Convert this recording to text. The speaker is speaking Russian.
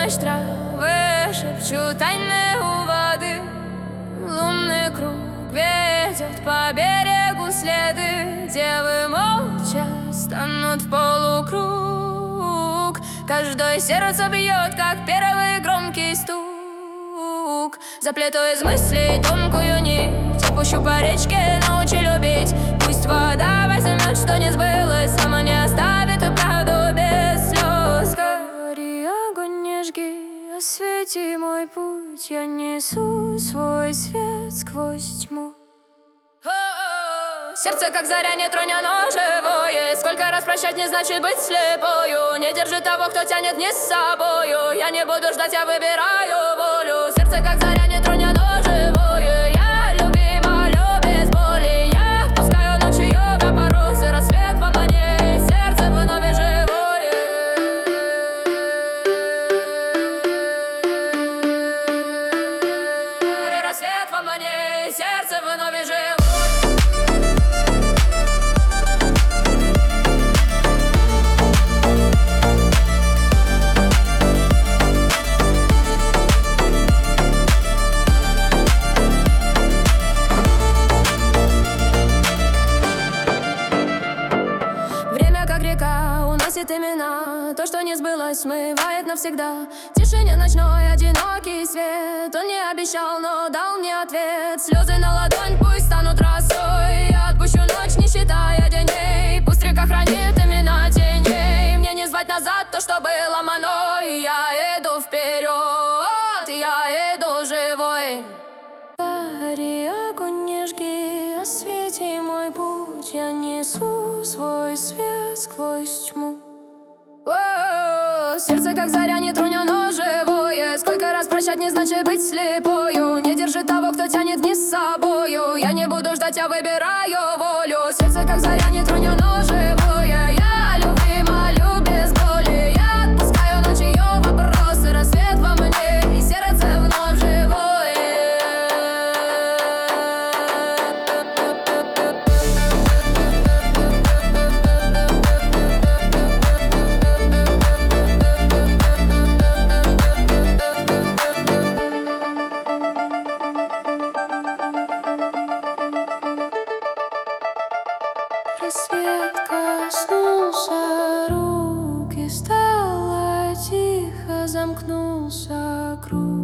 ночь травы шепчут тайны у воды. Лунный круг ведет по берегу следы. Девы молча станут в полукруг. Каждое сердце бьет, как первый громкий стук. Заплету из мыслей тонкую нить, пущу по речке, научи любить. Пусть вода возьмет, что не сбылось, сама не оставит и правду без слез. Гори, огонь не жги, освети мой путь. Я несу свой свет сквозь тьму. Сердце, как заря, не тронь, оно живое. Сколько раз прощать не значит быть слепою. Не держи того, кто тянет не с собою. Я не буду ждать, я выбираю волю. Сердце, как заря, не тронь, оно живое. Я любима, без боли. Я отпускаю ночью йога, мороз и рассвет во мне. Сердце вновь живое. Рассвет во мне, сердце вновь живое. Уносит имена, то, что не сбылось, смывает навсегда. В тишине ночной одинокий свет. Он не обещал, но дал мне ответ. Слезы на ладонь пусть станут росой. Я отпущу ночь, не считая дней. Пусть река хранит имена теней. Мне не звать назад то, что было мной. Я иду вперед, я иду живой. Гори, огонь не жги, освети мой путь. Я несу свой свет сквозь тьму. Сердце, как заря, не тронь, оно живое. Сколько раз прощать не значит быть слепою. Не держи того, кто тянет не с собою. Я не буду ждать, я выбираю волю. Сердце, как заря, не тронь, оно живое. Я любима, без боли. Я отпускаю ночь ее вопросы. Рассвет во мне, и сердце вновь живое. Рассвет коснулся рук, и стало тихо, замкнулся круг.